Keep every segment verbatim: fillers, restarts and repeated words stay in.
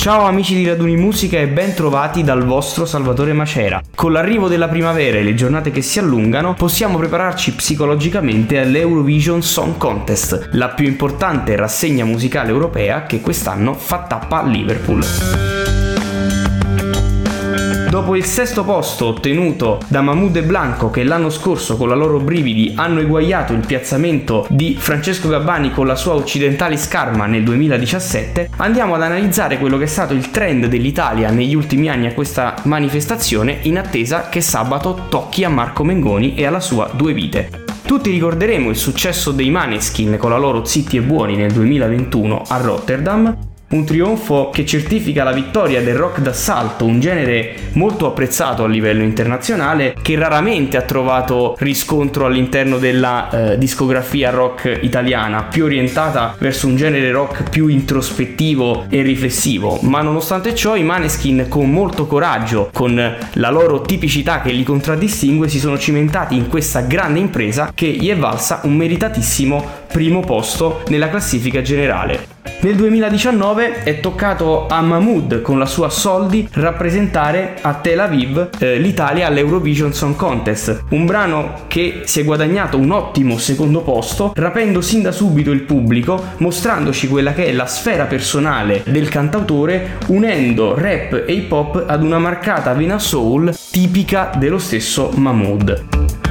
Ciao amici di Raduni Musica e ben trovati dal vostro Salvatore Macera. Con l'arrivo della primavera e le giornate che si allungano, possiamo prepararci psicologicamente all'Eurovision Song Contest, la più importante rassegna musicale europea che quest'anno fa tappa a Liverpool. Dopo il sesto posto ottenuto da Mahmood e Blanco, che l'anno scorso con la loro Brividi hanno eguagliato il piazzamento di Francesco Gabbani con la sua Occidentalis Karma nel duemiladiciassette, andiamo ad analizzare quello che è stato il trend dell'Italia negli ultimi anni a questa manifestazione, in attesa che sabato tocchi a Marco Mengoni e alla sua Due Vite. Tutti ricorderemo il successo dei Maneskin con la loro Zitti e Buoni nel duemilaventuno a Rotterdam, un trionfo che certifica la vittoria del rock d'assalto, un genere molto apprezzato a livello internazionale che raramente ha trovato riscontro all'interno della eh, discografia rock italiana, più orientata verso un genere rock più introspettivo e riflessivo. Ma nonostante ciò i Maneskin, con molto coraggio, con la loro tipicità che li contraddistingue, si sono cimentati in questa grande impresa che gli è valsa un meritatissimo primo posto nella classifica generale. Nel duemiladiciannove è toccato a Mahmood con la sua Soldi rappresentare a Tel Aviv eh, l'Italia all'Eurovision Song Contest, un brano che si è guadagnato un ottimo secondo posto, rapendo sin da subito il pubblico, mostrandoci quella che è la sfera personale del cantautore, unendo rap e hip hop ad una marcata vena soul tipica dello stesso Mahmood.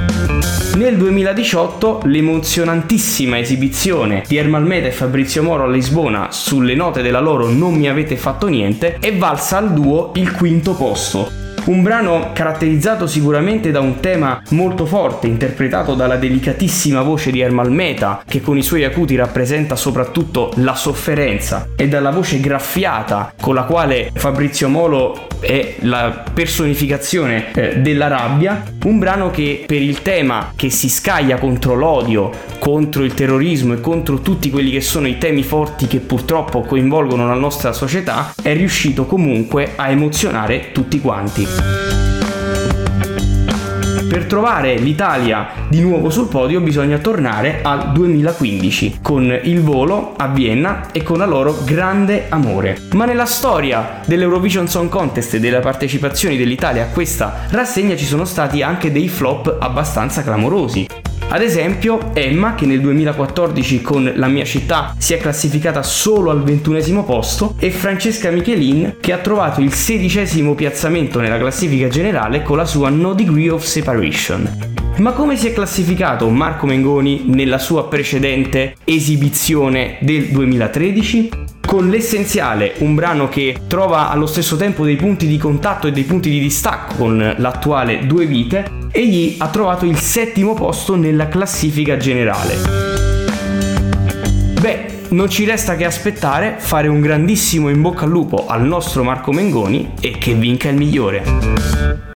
Nel duemiladiciotto l'emozionantissima esibizione di Ermal Meta e Fabrizio Moro a Lisbona sulle note della loro Non mi avete fatto niente è valsa al duo il quinto posto. Un brano caratterizzato sicuramente da un tema molto forte, interpretato dalla delicatissima voce di Ermal Meta, che con i suoi acuti rappresenta soprattutto la sofferenza, e dalla voce graffiata con la quale Fabrizio Molo è la personificazione eh, della rabbia. Un brano che, per il tema che si scaglia contro l'odio, contro il terrorismo e contro tutti quelli che sono i temi forti che purtroppo coinvolgono la nostra società, è riuscito comunque a emozionare tutti quanti. Per trovare l'Italia di nuovo sul podio bisogna tornare al duemilaquindici con Il Volo a Vienna e con la loro Grande Amore. Ma nella storia dell'Eurovision Song Contest e delle partecipazioni dell'Italia a questa rassegna ci sono stati anche dei flop abbastanza clamorosi. Ad esempio Emma, che nel duemilaquattordici con La mia città si è classificata solo al ventunesimo posto, e Francesca Michelin, che ha trovato il sedicesimo piazzamento nella classifica generale con la sua No Degree of Separation. Ma come si è classificato Marco Mengoni nella sua precedente esibizione del duemilatredici? Con L'essenziale, un brano che trova allo stesso tempo dei punti di contatto e dei punti di distacco con l'attuale Due Vite, egli ha trovato il settimo posto nella classifica generale. Beh, non ci resta che aspettare, fare un grandissimo in bocca al lupo al nostro Marco Mengoni e che vinca il migliore.